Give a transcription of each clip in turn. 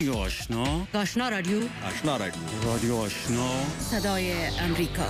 آشنا رادیو رادیو آشنا صدای امریکا.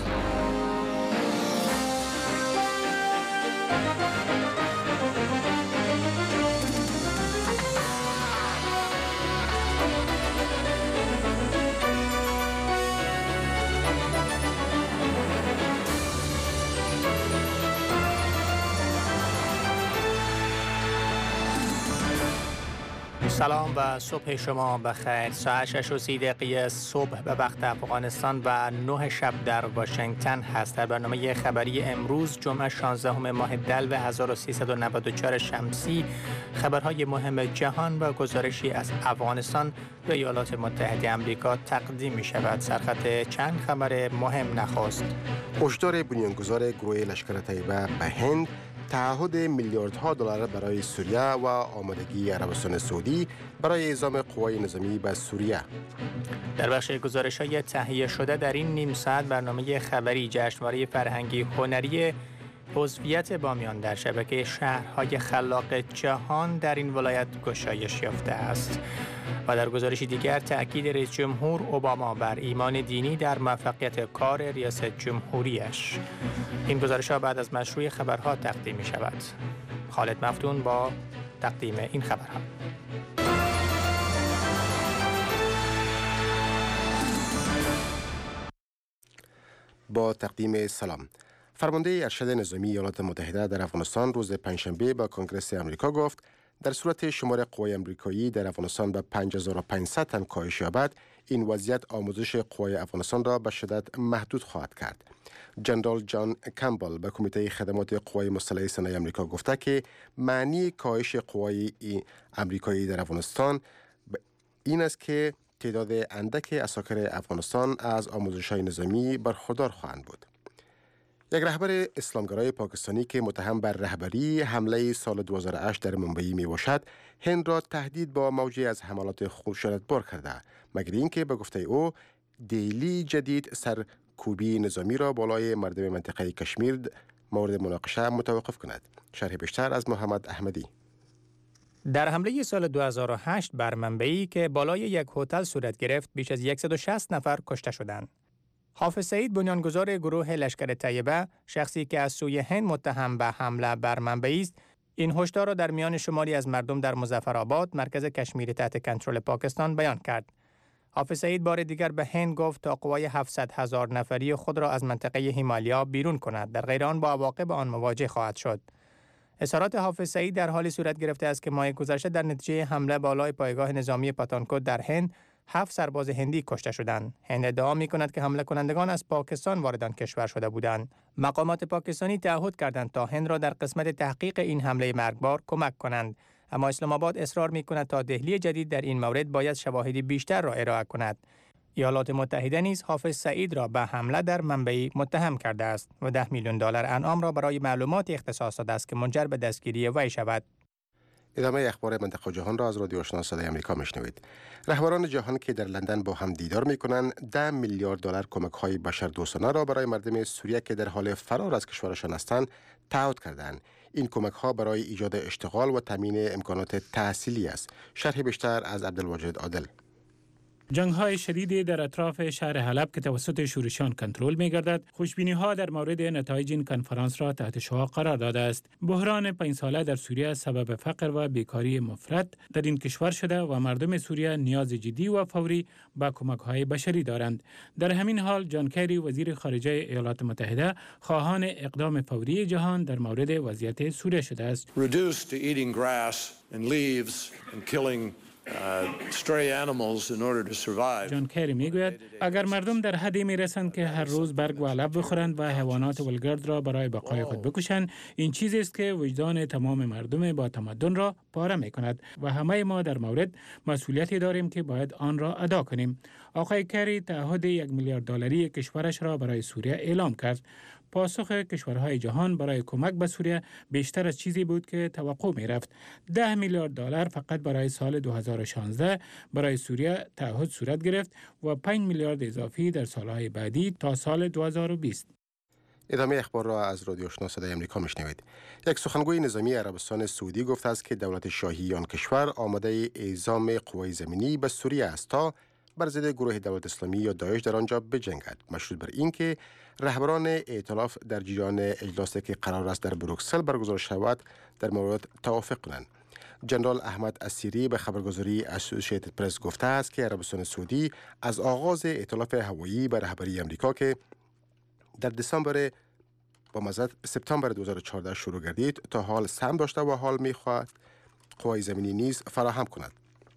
سلام و صبح شما بخیر. ساعت 6:30 صبح به وقت افغانستان و 9 شب در واشنگتن هست. در برنامه خبری امروز جمعه 16 ماه دلو 1394 شمسی خبرهای مهم جهان و گزارشی از افغانستان و ایالات متحده آمریکا تقدیم می شود. سرخط چند خبر مهم نخست. هشدار بنیانگذار گروه لشکر طیبه به هند، تعهد میلیاردها دلار برای سوریه و آمادگی عربستان سعودی برای اعزام قوای نظامی به سوریه. در بخش گزارش‌های تهیه شده در این نیم ساعت برنامه خبری جشنواره فرهنگی هنری عضویت بامیان در شبکه شهرهای خلاق جهان در این ولایت گشایش یافته است. و در گزارشی دیگر تأکید رئیس جمهور اوباما بر ایمان دینی در موفقیت کار ریاست جمهوریش. این گزارش‌ها بعد از مشروع خبرها تقدیم می شود. خالد مفتون با تقدیم این خبرها. با تقدیم سلام. فرمانده ارشد نظامی ایالات متحده در افغانستان روز پنجشنبه با کنگره آمریکا گفت در صورت شمار قوای آمریکایی در افغانستان به 5500 تن کاهش یابد، این وضعیت آموزش قوای افغانستان را به شدت محدود خواهد کرد. جنرال جان کمبل به کمیته خدمات قوای مسلحه صنایع آمریکا گفته که معنی کاهش قوای آمریکایی در افغانستان این است که تعداد اندک عساکر افغانستان از آموزش‌های نظامی برخوردار خواهند بود. یک رهبر اسلامگرای پاکستانی که متهم بر رهبری حمله سال 2008 در منبعی می باشد، هند را تهدید با موجی از حملات خشونتبار کرده، مگر اینکه به گفته او دیلی جدید سرکوبی نظامی را بالای مردم منطقه کشمیر مورد مناقشه متوقف کند. شرح بیشتر از محمد احمدی. در حمله سال 2008 بر منبعی که بالای یک هتل صورت گرفت، بیش از 160 نفر کشته شدند. حافظ سعید، بنیانگذار گروه لشکر طیبه، شخصی که از سوی هند متهم به حمله بر منبعی است، این هشدار را در میان شماری از مردم در مظفرآباد، مرکز کشمیر تحت کنترل پاکستان بیان کرد. حافظ سعید بار دیگر به هند گفت تا قوای 700,000 نفری خود را از منطقه هیمالیا بیرون کند، در غیر آن با عواقب آن مواجه خواهد شد. اظهارات حافظ سعید در حالی صورت گرفته است که ماه گذشته در نتیجه حمله بالای پایگاه نظامی پاتانکوت در هند 7 سرباز هندی کشته شدند. هند ادعا می‌کند که حمله کنندگان از پاکستان وارد آن کشور شده بودند. مقامات پاکستانی تعهد کردند تا هند را در قسمت تحقیق این حمله مرگبار کمک کنند، اما اسلام آباد اصرار می‌کند تا دهلی جدید در این مورد باید شواهدی بیشتر را ارائه کند. ایالات متحده نیز حافظ سعید را به حمله در منبعی متهم کرده است و $10 میلیون انعام را برای معلومات اختصاص داده است که منجر به دستگیری وی شود. ادامه اخبار منطقه و جهان را از رادیو آشنا صدای آمریکا میشنوید. رهبران جهان که در لندن با هم دیدار میکنند 10 میلیارد دلار کمک‌های بشردوستانه را برای مردم سوریه که در حال فرار از کشورشان هستند تعهد کردند. این کمک‌ها برای ایجاد اشتغال و تامین امکانات تحصیلی است. شرح بیشتر از عبدالواجد عادل. جنگ‌های شدیدی در اطراف شهر حلب که توسط شورشیان کنترل می‌گردد، خوشبینی‌ها در مورد نتایج این کنفرانس را تحت شعاع قرار داده است. بحران 5 ساله در سوریه سبب فقر و بیکاری مفرط در این کشور شده و مردم سوریه نیاز جدی و فوری به کمک‌های بشری دارند. در همین حال جان کری وزیر خارجه ایالات متحده خواهان اقدام فوری جهان در مورد وضعیت سوریه شده است. جان کری میگوید اگر مردم در حدی میرسند که هر روز برگ و علف بخورند و حیوانات ولگرد را برای بقای خود بکشند، این چیزی است که وجدان تمام مردم با تمدن را پاره میکند و همه ما در مورد مسئولیتی داریم که باید آن را ادا کنیم. آقای کری تعهد 1 میلیارد دلاری کشورش را برای سوریه اعلام کرد. پاسخ کشورهای جهان برای کمک به سوریه بیشتر از چیزی بود که توقع می رفت. 10 میلیارد دلار فقط برای سال 2016 برای سوریه تعهد صورت گرفت و 5 میلیارد اضافی در سالهای بعدی تا سال 2020. ادامه اخبار را از رادیو آشنا صدای آمریکا میشنوید. یک سخنگوی نظامی عربستان سعودی گفته است که دولت شاهی آن کشور آماده اعزام قوای زمینی به سوریه است تا بر ضد گروه دولت اسلامی یا داعش در آنجا بجنگد، مشروط بر اینکه رهبران ائتلاف در جریان اجلاسی که قرار است در بروکسل برگزار شود در مورد توافق کنند. جنرال احمد اسیری به خبرگزاری اسوسییتد پرس گفته است که عربستان سعودی از آغاز ائتلاف هوایی به رهبری آمریکا که در سپتامبر 2014 شروع گردید تا حال سهم داشته و حال می‌خواهد قوای زمینی نیز فراهم کند.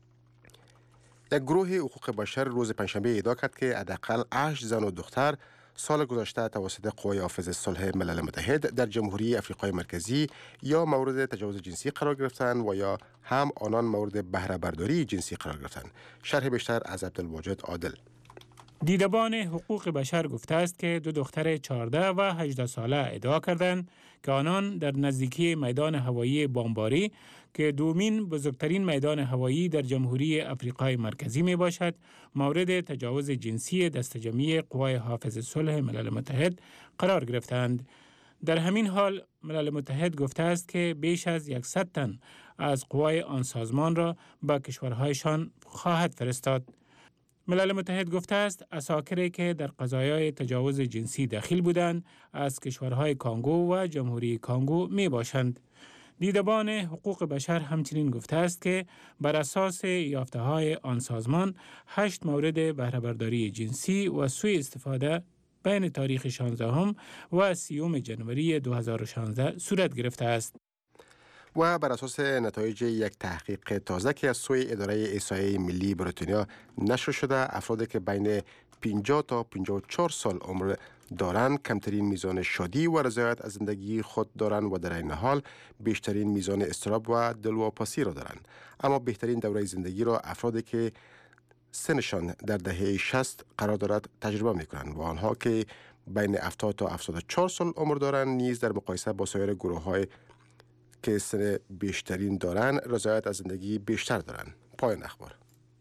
یک گروه حقوق بشر روز پنجشنبه ادعا کرد که حداقل 8 زن و دختر سال گذشته توسط قوای حافظ صلح ملل متحد در جمهوری افریقای مرکزی یا مورد تجاوز جنسی قرار گرفتند و یا هم آنان مورد بهره برداری جنسی قرار گرفتند. شرح بیشتر از عبدالواجد عادل. دیدبان حقوق بشر گفته است که 2 دختر 14 و 18 ساله ادعا کردند که آنان در نزدیکی میدان هوایی بامباری که دومین بزرگترین میدان هوایی در جمهوری افریقای مرکزی می باشد، مورد تجاوز جنسی دست جمعی قوای حافظ صلح ملل متحد قرار گرفتند. در همین حال ملل متحد گفته است که بیش از 100 تن از قوای آن سازمان را به کشورهایشان خواهد فرستاد. ملل متحد گفته است عساکری که در قضایای تجاوز جنسی دخیل بودند از کشورهای کانگو و جمهوری کانگو می باشند. دیدبان حقوق بشر همچنین گفته است که بر اساس یافته‌های آن سازمان 8 مورد بهره برداری جنسی و سوء استفاده بین تاریخ 16 و 30 جنوری 2016 صورت گرفته است. و بر اساس نتایج یک تحقیق تازه که از سوی اداره احصایه ملی بریتانیا نشر شده، افرادی که بین 50 تا 54 سال عمر دارند کمترین میزان شادی و رضایت از زندگی خود دارند و در این حال بیشترین میزان اضطراب و دلواپسی را دارند. اما بهترین دوره زندگی را افرادی که سنشان در دهه 60 قرار دارد تجربه می‌کنند و آنها که بین 70 تا 74 سال عمر دارند نیز در مقایسه با سایر گروه‌های که سن بیشترین دارند رضایت از زندگی بیشتر دارند. پایان اخبار.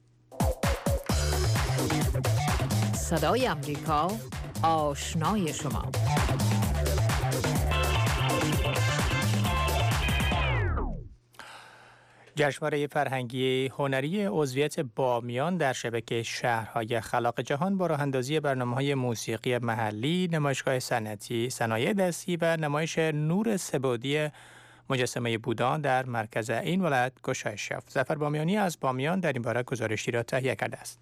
صدای آمریکا، آشنای شما. جشنواره فرهنگی هنری عضویت بامیان در شبکه شهرهای خلاق جهان با راه‌اندازی برنامه‌های موسیقی محلی، نمایشگاه صنعتی، صنایع دستی و نمایش نور سه‌بعدی مجسمه بودا در مرکز این ولایت گشایش یافت. ظفر بامیانی از بامیان در این باره گزارشی را تهیه کرده است.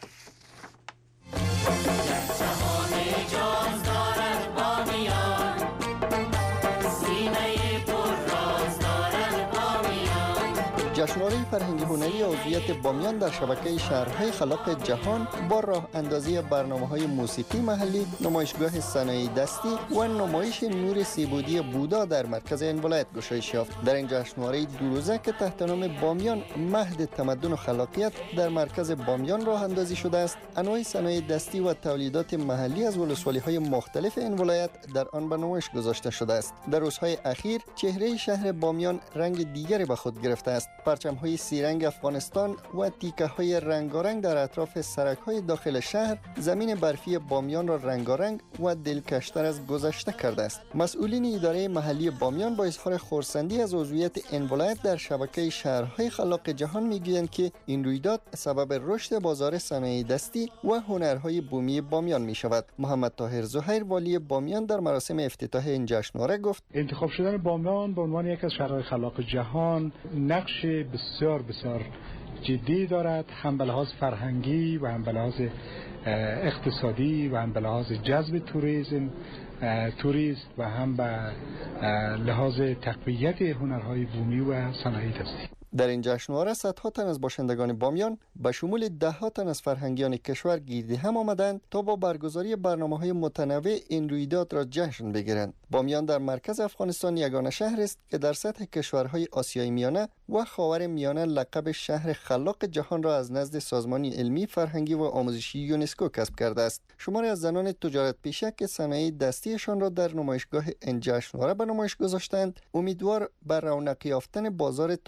جشنواره فرهنگی هنری عضویت بامیان در شبکه شهرهای خلاق جهان با راه اندازی برنامه‌های موسیقی محلی، نمایشگاه صنایع دستی و نمایش نور سه‌بعدی بودا در مرکز این ولایت گشایش یافت. در این جشنواره دو روزه که تحت نام بامیان مهد تمدن و خلاقیت در مرکز بامیان راه اندازی شده است، انواع صنایع دستی و تولیدات محلی از ولسوالی‌های مختلف این ولایت در آن به نمایش گذاشته شده است. در روزهای اخیر چهره شهر بامیان رنگ دیگری به خود گرفته است. پرچم‌های سیرنگ افغانستان و تیکه‌های رنگارنگ در اطراف سرک‌های داخل شهر زمین برفی بامیان را رنگارنگ و دلکشتر از گذشته کرده است. مسئولین اداره محلی بامیان با اظهار خرسندی از عضویت این ولایت در شبکه شهرهای خلاق جهان می‌گویند که این رویداد سبب رشد بازار صنایع دستی و هنرهای بومی بامیان می‌شود. محمد طاهر زهیر والی بامیان در مراسم افتتاح این جشنواره گفت: انتخاب شدن بامیان به عنوان یک از شهرهای خلاق جهان نقش بسیار جدی دارد، هم به لحاظ فرهنگی و هم به لحاظ اقتصادی و هم به لحاظ جذب توریست و هم به لحاظ تقویت هنرهای بومی و صنایع دستی. در این جشنواره صدها تن از باشندگان بامیان به شمول ده‌ها تن از فرهنگیان کشور گرد هم آمدند تا با برگزاری برنامه‌های متنوع این رویداد را جشن بگیرند. بامیان در مرکز افغانستان یگانه شهر است که در سطح کشورهای آسیای میانه و خاور میانه لقب شهر خلاق جهان را از نزد سازمان علمی، فرهنگی و آموزشی یونسکو کسب کرده است. شماری از زنان تجارت پیشه که صنایع دستیشان را در نمایشگاه این جشنواره به نمایش گذاشتند، امیدوار بر رونق یافتن بازار تجارت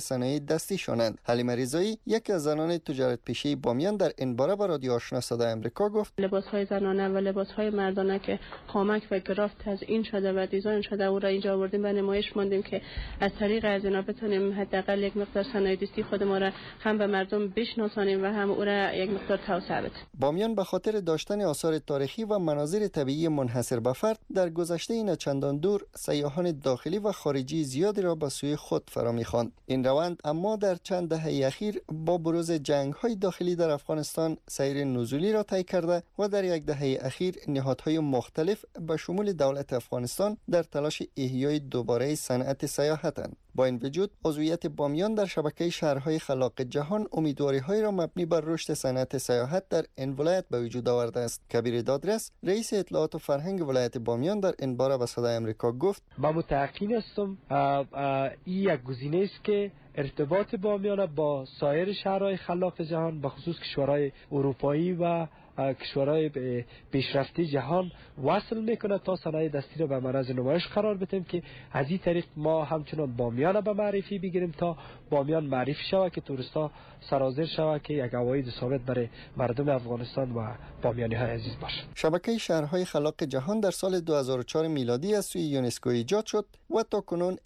صنایع دستی شوند. حلیمه رضایی یکی از زنان تجارت پیشه بامیان در این باره با رادیو آشنا صدای آمریکا گفت لباس‌های زنانه و لباس‌های مردانه که خامک و گرافت تزیین شده و دیزاین شده او را اینجا آوردیم و نمایش ماندیم که از طریق از اینا بتونیم حداقل یک مقدار صنایع دستی خود ما را هم به مردم بشناسانیم و هم او را یک مقدار توسعه بدیم. بامیان به خاطر داشتن آثار تاریخی و مناظر طبیعی منحصر به فرد در گذشته این چندان دور سیاحان داخلی و خارجی زیادی را به سوی خود فرا می‌خواند. این روند اما در چند دهه اخیر با بروز جنگ‌های داخلی در افغانستان سیر نزولی را طی کرده و در یک دهه اخیر نهادهای مختلف به شمول دولت افغانستان در تلاش احیای دوباره صنعت سیاحتند. با این وجود عضویت بامیان در شبکه شهرهای خلاق جهان امیدواری‌هایی را مبنی بر رشد صنعت سیاحت در این ولایت به وجود آورده است. کبیر دادرس رئیس اطلاعات و فرهنگ ولایت بامیان در این باره به صدای آمریکا گفت من متأکد هستم این یک گزینه است که ارتباط بامیان با سایر شهرهای خلاق جهان به خصوص کشورهای اروپایی و کشورهای پیشرفته جهان وصل میکنه تا صنایع دستی را به معرض نمایش قرار بدیم که از این طریق ما همچنان بامیان را به معرفی بگیریم تا بامیان معرفی شود که توریستا سرازیر شود که یک عواید ثابت برای مردم افغانستان و بامیانی های عزیز باشه. شبکه شهرهای خلاق جهان در سال 2004 میلادی از سوی یونسکو ایجاد شد و تا کنون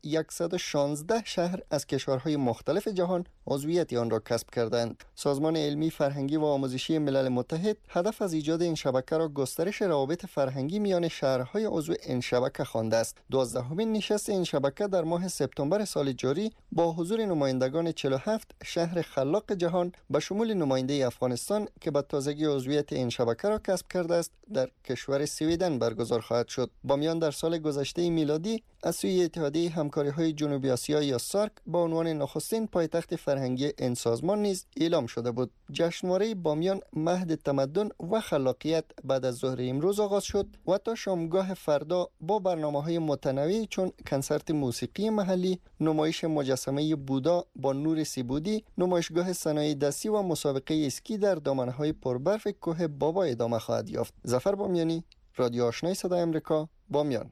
116 شهر از کشورهای مختلف جهان عضویت آن را کسب کردند. سازمان علمی فرهنگی و آموزشی ملل متحد هدف از ایجاد این شبکه را گسترش روابط فرهنگی میان شهرهای عضو این شبکه خوانده است. 12مین نشست این شبکه در ماه سپتامبر سال جاری با حضور نمایندگان 47 شهر خلاق جهان به شمول نماینده افغانستان که به تازگی عضویت این شبکه را کسب کرده است در کشور سویدن برگزار خواهد شد. بامیان در سال گذشته میلادی از سوی اتحادیه همکاری‌های جنوبی آسیا یا سارک با عنوان نخستین پایتخت فرهنگی این سازمان نیز اعلام شده بود. جشنواره بامیان مهد تمدن و خلاقیت بعد از ظهر امروز آغاز شد و تا شامگاه فردا با برنامه‌های متنوعی چون کنسرت موسیقی محلی، نمایش مجسمه بودا با نور سیبودی، نمایشگاه صنایع دستی و مسابقه اسکی در دامنه‌های پربرف کوه بابا ادامه خواهد یافت. ظفر بامیانی، رادیو آشنای صدای آمریکا، بامیان.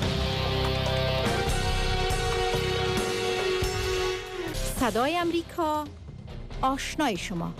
صدای آمریکا، آشنای شما.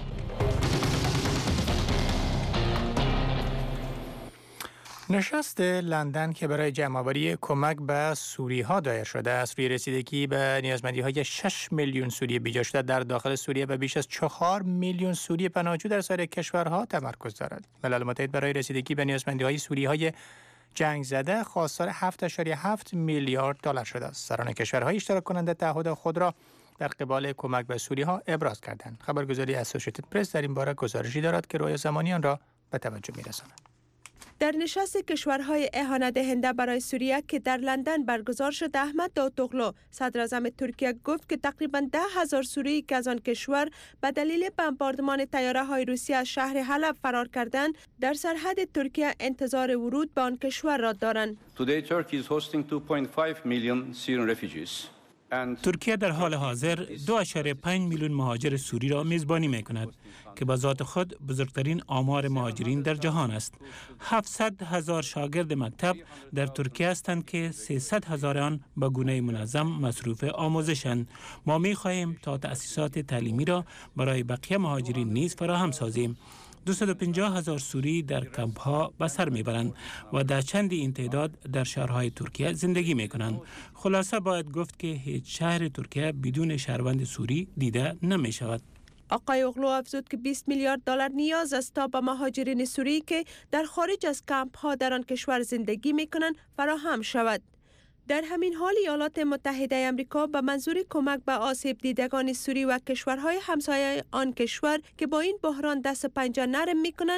نشست لندن که برای جمع‌آوری کمک به سوری‌ها دایر شده است روی رسیدگی به نیازمندی‌های 6 میلیون سوری بیجا شده در داخل سوریه و بیش از 4 میلیون سوری پناهجو در سایر کشورها تمرکز دارد. ملل متحد برای رسیدگی به نیازمندی‌های سوری‌های جنگ زده خواستار 7.7 میلیارد دلار شده است. سران کشورهای اشتراک کننده تعهد خود را در قبال کمک به سوری‌ها ابراز کردند. خبرگزاری اسوسییتد پرس در این باره گزارشی دارد که روی زمانی آن را به توجه می‌رساند. در نشست کشورهای اهانت دهنده برای سوریه که در لندن برگزار شد، احمد داوطلو صدر اعظم ترکیه گفت که تقریباً 10,000 سوری که از آن کشور به دلیل بمباردمان طیاره‌های روسیه از شهر حلب فرار کردند در سرحد ترکیه انتظار ورود به آن کشور را دارند. Today Turkey is hosting 2.5 million Syrian refugees. ترکیه در حال حاضر 2.5 میلیون مهاجر سوری را میزبانی می‌کند که به ذات خود بزرگترین آمار مهاجرین در جهان است. 700,000 شاگرد مکتب در ترکیه هستند که 300,000 آن به گونه منظم مصروف آموزشند. ما می‌خواهیم تا تأسیسات تعلیمی را برای بقیه مهاجرین نیز فراهم سازیم. 250,000 سوری در کمپ ها به سر میبرند و در چندی این تعداد در شهرهای ترکیه زندگی میکنند. خلاصه باید گفت که هیچ شهر ترکیه بدون شهروند سوری دیده نمی شود. آقای اغلو افزود که 20 میلیارد دلار نیاز است تا به مهاجرین سوری که در خارج از کمپ ها در آن کشور زندگی میکنند فراهم شود. در همین حال ایالات متحده آمریکا به منظور کمک به آسیب دیدگان سوری و کشورهای همسایه آن کشور که با این بحران دست پنجه نرم میکنند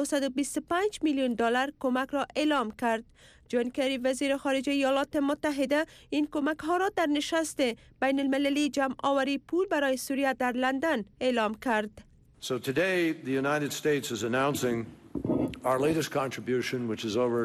925 میلیون دلار کمک را اعلام کرد. جان کری وزیر خارجه ایالات متحده این کمک ها را در نشست بین المللی جمع آوری پول برای سوریه در لندن اعلام کرد. So today the United States is announcing our latest contribution, which is over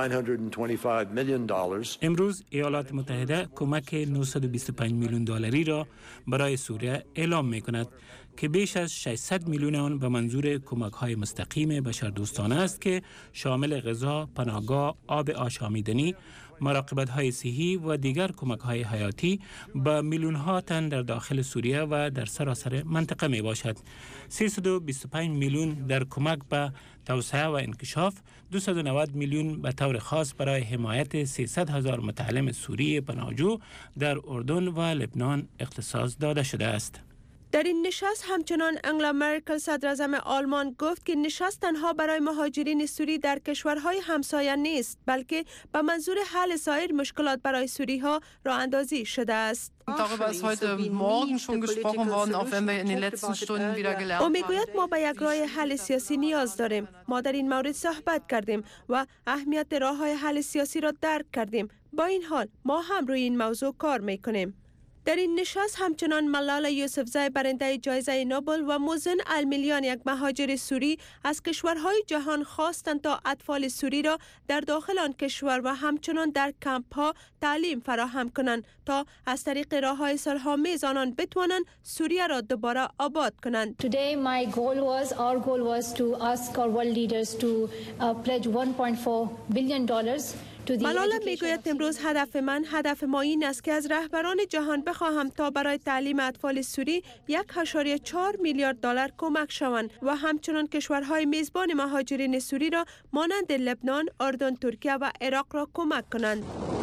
$925 million. امروز ایالات متحده کمک 925 میلیون دلاری را برای سوریه اعلام می کند که بیش از 600 میلیون آن به منظور کمک های مستقیم بشردوستانه است که شامل غذا، پناهگاه، آب آشامیدنی مراقبت‌های صحی و دیگر کمک‌های حیاتی به میلیون‌ها تن در داخل سوریه و در سراسر منطقه می باشد. 325 میلیون در کمک به توسعه و انکشاف، 290 میلیون به طور خاص برای حمایت 300,000 متعلم سوری پناهجو در اردن و لبنان اختصاص داده شده است. در این نشست همچنان انگلا مرکل صدراعظم آلمان گفت که نشست تنها برای مهاجرین سوری در کشورهای همسایه نیست، بلکه به منظور حل سایر مشکلات برای سوری ها راه اندازی شده است. Darüber ist heute Morgen schon gesprochen worden, auch wenn wir in den letzten Stunden wieder gelernt haben. او میگوید ما به یک راه حل سیاسی نیاز داریم. ما در این مورد صحبت کردیم و اهمیت راه‌های حل سیاسی را درک کردیم. با این حال ما هم روی این موضوع کار میکنیم. در این نشست همچنان ملالا یوسفزای برنده جایزه نوبل و موزن المیلیان، یک مهاجر سوری، از کشورهای جهان خواستند تا اطفال سوری را در داخل آن کشور و همچنان در کمپ ها تعلیم فراهم کنند تا از طریق راه‌های صلح‌آمیز آنان بتوانند سوریه را دوباره آباد کنند. Today our goal was to ask our world leaders to pledge $1.4 billion. ملالا میگوید امروز هدف ما این است که از رهبران جهان بخواهم تا برای تعلیم اطفال سوری 1.4 میلیارد دلار کمک شوند و همچنان کشورهای میزبان مهاجرین سوری را مانند لبنان، اردن، ترکیه و عراق را کمک کنند.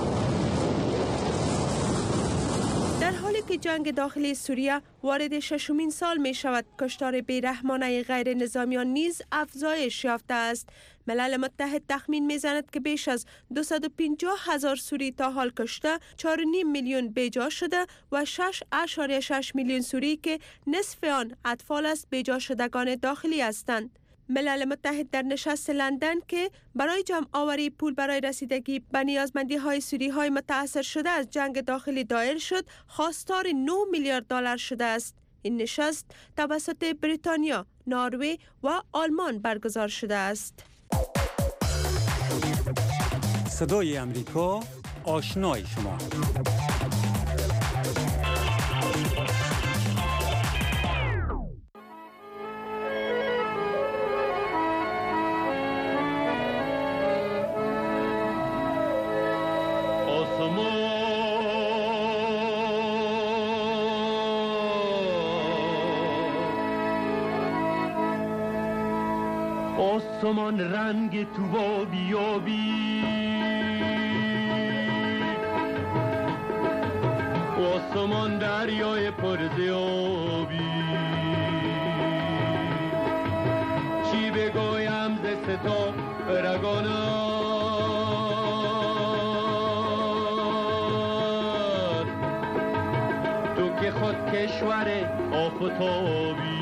در حالی که جنگ داخلی سوریه وارد 6مین سال می شود، کشتار بیرحمانه غیر نظامیان نیز افزایش یافته است. ملل متحد تخمین می زند که بیش از 250,000 سوری تا حال کشته، 4.5 میلیون بیجا شده و 6.6 میلیون سوری که نصف آن اطفال است بیجا شدگان داخلی هستند. ملل متحد در نشست لندن که برای جمع آوری پول برای رسیدگی به نیازمندی های سوری های متاثر شده از جنگ داخلی دایر شد، خواستار 9 میلیارد دلار شده است. این نشست توسط بریتانیا، نروژ و آلمان برگزار شده است. صدای امریکا، آشنای شما. آسمان رنگ تو و بیابی، آسمان دریای پرزیابی، چی بگویم ز ستا رگانت، تو که خود کشور آفتابی،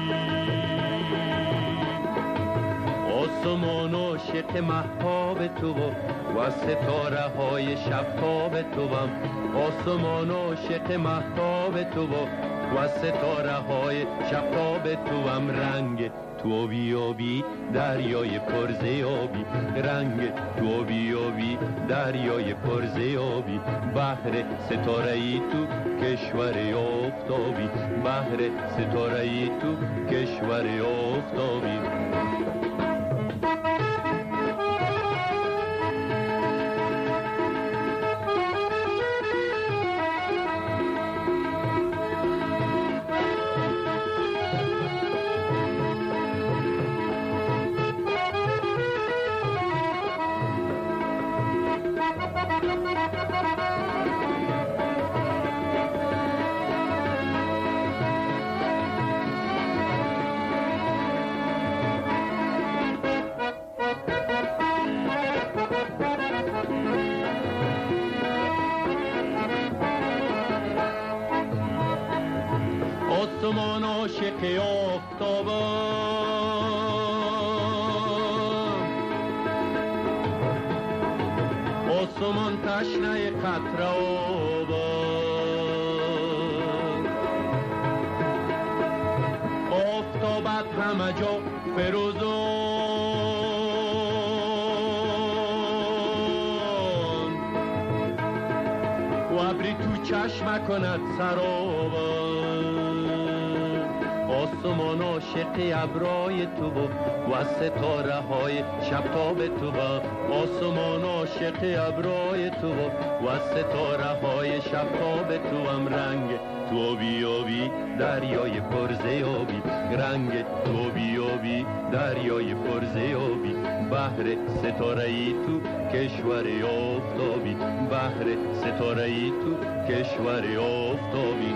آسمان عاشق مهتاب تو و ستاره های شبتاب توام، آسمان عاشق مهتاب تو و ستاره های شبتاب توام، رنگ تو بیابی دریای پرزیابی، رنگ تو بیابی دریای پرزیابی، بحر ستاره ای تو کشور آفتابی، بحر ستاره ای تو کشور آفتابی. آسمان عاشق آفتابم، آسمان تشنه قطره آبم، آفتابت همه جا فروزان و ابری تو چشم کند سرابم، آسمان عاشق ابرای تو و ستاره های شبتاب تو آسمان عاشق ابرای تو و ستاره های شبتاب تو هم رنگ تو بیابی دریای پرزیابی رنگ تو بیابی دریای پرزیابی بحر ستاره ای تو کشور آفتابی بحر ستاره ای تو کشور آفتابی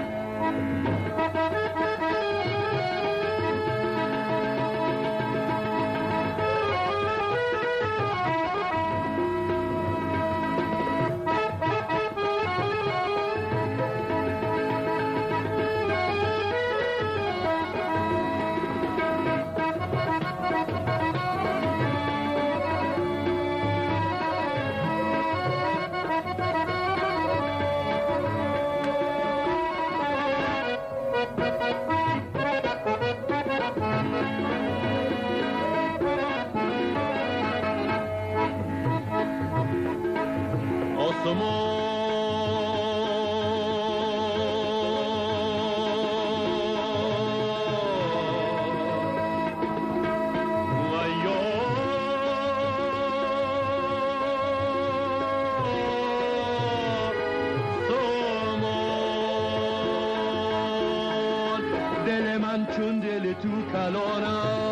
چون دل تو کلان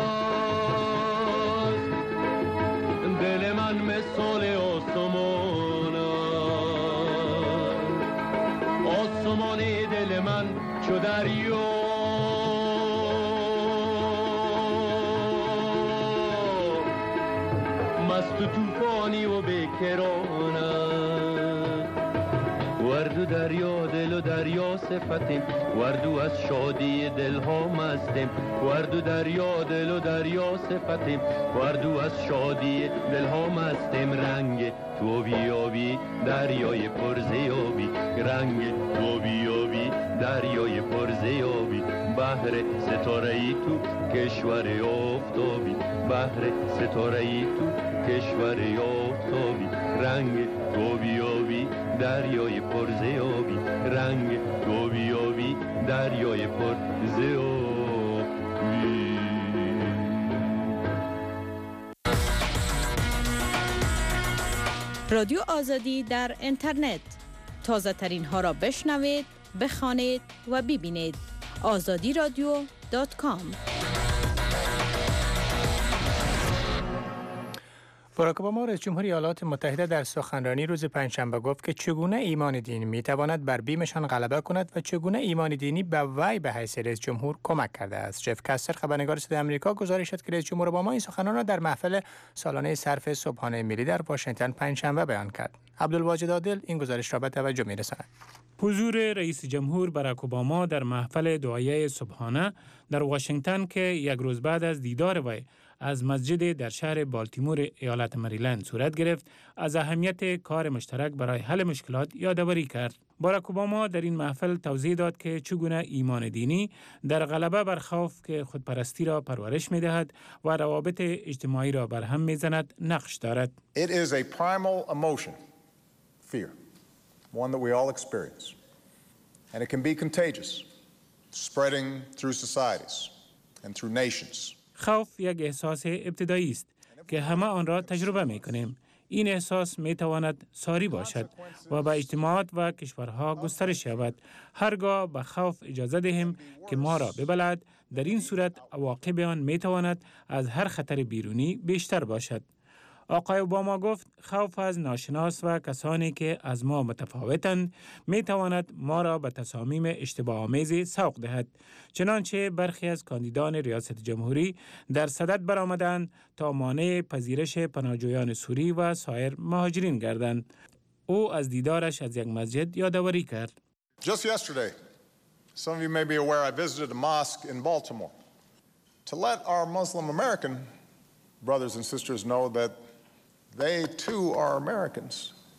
است دل من مثال آسمان است آسمان دل من چو دریا مست و طوفانی و بیکران است وردو دریا دل و دریا صفتیم وردو از شادی دل ها مستیم وردو دریا دل و دریا صفتیم وردو از شادی دل ها مستیم رنگ تو بیابی دریای پرزیابی رنگ تو بیابی دریای پرزیابی بحر ستاره ای تو کشور آفتابی بحر ستاره ای تو کشور آفتابی رنگ تو بیابی دریای پرزیابی رنگ تو بیابی دریای پرزیابی رادیو آزادی در اینترنت تازه ترین ها را بشنوید، بخوانید و ببینید. azadiradio.com. باراک اوباما رئیس جمهور ایالات متحده در سخنرانی روز پنجشنبه گفت که چگونه ایمان دینی میتواند بر بیمشان غلبه کند و چگونه ایمان دینی به وی به حیث رئیس جمهور کمک کرده است. جف کستر خبرنگار صدای آمریکا گزارش داد که رئیس جمهور اوباما این سخنان را در محفل سالانه صرف صبحانه ملی در واشنگتن پنجشنبه بیان کرد. عبدالواجد عادل این گزارش را به توجه می‌رساند. حضور رئیس جمهور باراک اوباما در محفل دعایه صبحانه در واشنگتن که یک روز بعد از دیدار وی از مسجد در شهر بالتیمور ایالت مریلند صورت گرفت، از اهمیت کار مشترک برای حل مشکلات یادآوری کرد. باراک اوباما در این محفل توضیح داد که چگونه ایمان دینی در غلبه بر خوف که خودپرستی را پرورش می‌دهد و روابط اجتماعی را برهم می‌زند نقش دارد. It is a primal emotion, fear, one that we all experience, and it can be contagious, spreading through societies and through nations. خوف یک احساس ابتدایی است که همه آن را تجربه می‌کنیم. این احساس می‌تواند ساری باشد و به اجتماعات و کشورها گسترش یابد. هرگاه به خوف اجازه دهیم که ما را ببلد، در این صورت عواقب آن می‌تواند از هر خطر بیرونی بیشتر باشد. آقای اوباما گفت خوف از ناشناس و کسانی که از ما متفاوتند میتواند ما را به تصامیم اشتباه آمیز سوق دهد، چنانچه برخی از کاندیدان ریاست جمهوری در صدد برآمدند تا مانع پذیرش پناهجویان سوری و سایر مهاجرین گردند. او از دیدارش از یک مسجد یادآوری کرد. Just yesterday, some of you may be aware I visited a mosque in Baltimore to let our Muslim American brothers and sisters know that they too are Americans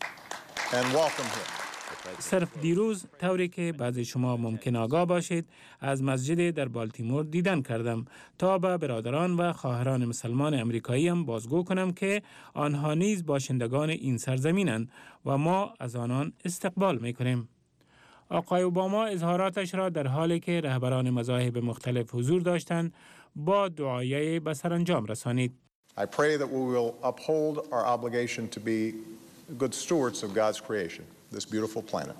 and welcome here. صرف دیروز طوری که بعضی شما ممکن آگاه باشید از مسجد در بالتیمور دیدن کردم تا به برادران و خواهران مسلمان امریکایی هم بازگو کنم که آنها نیز باشندگان این سرزمینند و ما از آنان استقبال میکنیم. آقای اوباما اظهاراتش را در حالی که رهبران مذاهب مختلف حضور داشتند با دعایه به سرانجام رسانید. I pray that we will uphold our obligation to be good stewards of God's creation, this beautiful planet.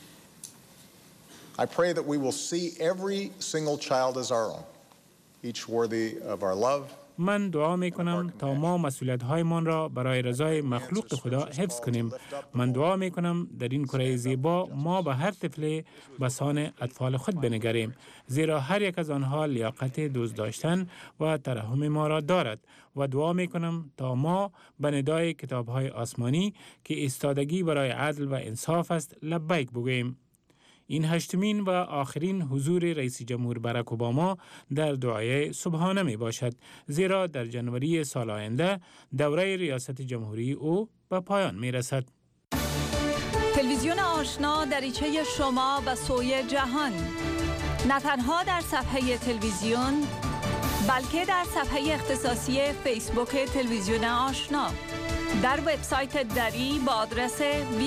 I pray that we will see every single child as our own, each worthy of our love. من دعا می کنم تا ما مسئولیت‌هایمان را برای رضای مخلوق خدا حفظ کنیم. من دعا می کنم در این کره زیبا ما به هر طفل به سان اطفال خود بنگریم، زیرا هر یک از آنها لیاقت دوست داشتن و ترحم ما را دارد و دعا می کنم تا ما به ندای کتاب‌های آسمانی که ایستادگی برای عدل و انصاف است لبیک بگوییم. این هشتمین و آخرین حضور رئیس جمهور باراک اوباما در دعای صبحانه می باشد، زیرا در جنوری سال آینده دوره ریاست جمهوری او به پایان می رسد. تلویزیون آشنا دریچه شما به سوی جهان، نه تنها در صفحه تلویزیون بلکه در صفحه اختصاصی فیسبوک تلویزیون آشنا، در وبسایت دری با آدرس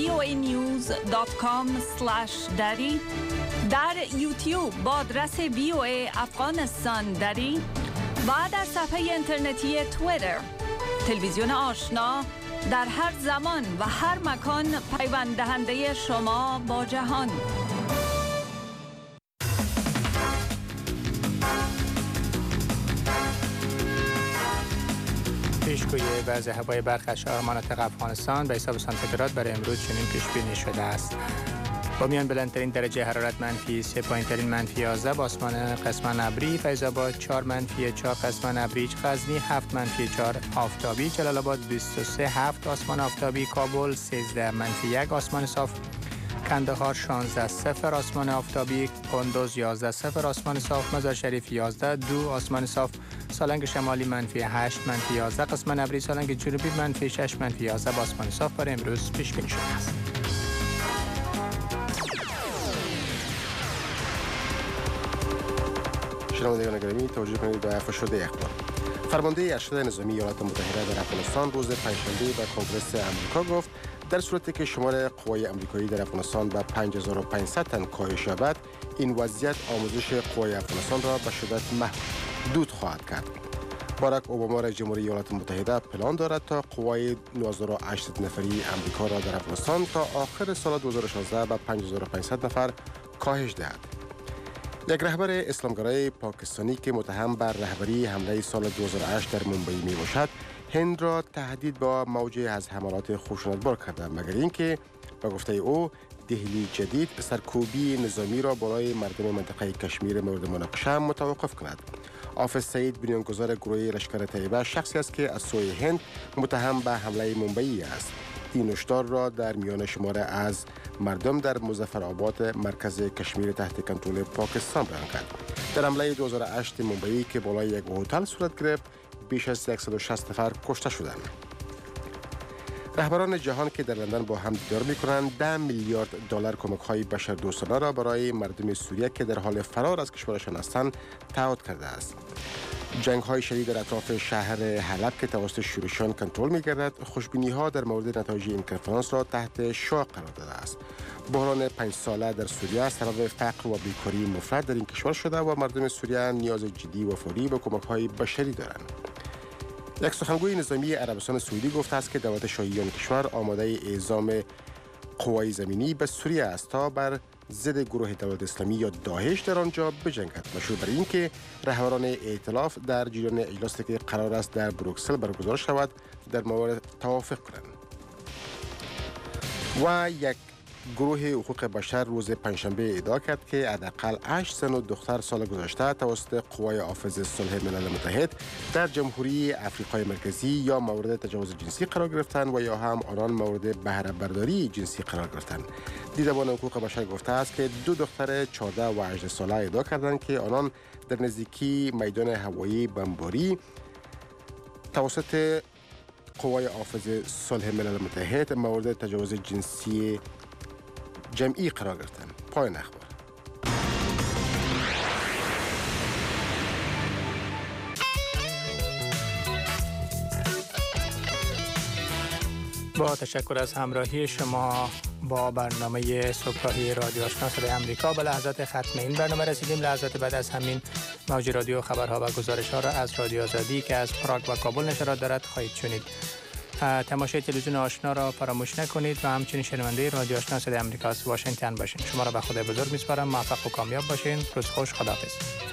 voanews.com/dari، در یوتیوب با آدرس VOA افغانستان دری و در صفحه اینترنتی توییتر. تلویزیون آشنا در هر زمان و هر مکان پیوند دهنده شما با جهان. پیشگویی وضع هوای برخی از مناطق افغانستان به حساب سانتیگراد برای امروز چنین پیش بینی شده است. با میان بلندترین درجه حرارت -3، پایینترین -11 با آسمان قسماً ابری، فیض آباد 4 -4 قسماً ابری، غزنی 7 -4 آفتابی، جلال آباد 23 7 آسمان آفتابی، کابل 13 -1 آسمان صاف، کندهار 16 0 آسمان آفتابی، کندوز 11 0 آسمان صاف، مزار شریف 11 2 آسمان صاف، سالنگ شمالی -8 -11 قسماً ابری، سالنگ جنوبی -6 -11 با آسمان صاف برای امروز پیش بینی شده است. شنوندگان گرامی توجه کنید به فشرده اخبار. فرمانده ارشد نظامی ایالات متحده در افغانستان روز پنجشنبه به کنگره آمریکا گفت در صورتی که شمار قوای آمریکایی در افغانستان به 5500 تن کاهش یابد، این وضعیت آموزش قوای افغانستان را به شدت محدود خواهد کرد. باراک اوباما رئیس جمهوری ایالات متحده پلان دارد تا قوای 9800 نفری آمریکا را در افغانستان تا آخر سال 2016 به 5500 نفر کاهش دهد. یک رهبر اسلامگرای پاکستانی که متهم بر رهبری حمله سال 2008 در ممبئی می باشد، هند را تهدید با موج از حملات خشونتبار کرده، مگر اینکه به گفته او دهلی جدید سرکوبی نظامی را برای مردم منطقه کشمیر مورد مناقشه متوقف کند. حافظ سعید بنیانگذار گروه لشکر طیبه شخصی است که از سوی هند متهم به حمله ممبئی است. این هشدار را در میان شماره از مردم در مظفرآباد مرکز کشمیر تحت کنترل پاکستان بیان کرد. در حمله 2008 ممبئی که بالای یک هتل صورت گرفت، بیش از 160 نفر کشته شدند. رهبران جهان که در لندن با هم دیدار می‌کنند 10 میلیارد دلار کمک‌های بشردوستانه را برای مردم سوریه که در حال فرار از کشورشان هستند تعهد کرده است. جنگ‌های شدید در اطراف شهر حلب که توسط شورشیان کنترل می‌گردد، خوشبینی‌ها در مورد نتایج این کنفرانس را تحت شعاع قرار داده است. بحران 5 ساله در سوریه سبب فقر و بیکاری مفرط در این کشور شده و مردم سوریه نیاز جدی و فوری به کمک‌های بشری دارند. یک سخنگوی نظامی عربستان سعودی گفته است که دولت شاهی آن کشور آماده اعزام قوای زمینی به سوریه است تا بر ضد گروه دولت اسلامی یا داعش در آنجا بجنگد. مشهور بر این که رهبران ائتلاف در جریان اجلاسی که قرار است در بروکسل برگزار شود در مورد توافق کنند. و یک گروه حقوق بشر روز پنجشنبه ادعا کرد که حداقل 8 زن و دختر سال گذشته توسط قوای حافظ صلح ملل متحد در جمهوری آفریقای مرکزی یا مورد تجاوز جنسی قرار گرفتند و یا هم آنان مورد بهره برداری جنسی قرار گرفتند. دیدبان حقوق بشر گفته است که 2 دختر 14 و 18 ساله ادعا کردند که آنان در نزدیکی میدان هوایی بمباری توسط قوای حافظ صلح ملل متحد مورد تجاوز جنسی جمعی قرار گرفتند. پایان اخبار. با تشکر از همراهی شما با برنامه صبحگاهی رادیو آشنا صدای آمریکا به لحظات ختم این برنامه رسیدیم. لحظات بعد از همین موج رادیو خبرها و گزارش‌ها را از رادیو آزادی که از پراگ و کابل نشرات دارد خواهید شنید. تماشای تلویزیون آشنا را فراموش نکنید و همچنین شنونده رادیو آشنا صدای آمریکا از واشنگتن باشین. شما را به خدای بزرگ می‌سپارم. موفق و کامیاب باشین. روز خوش. خداحافظ.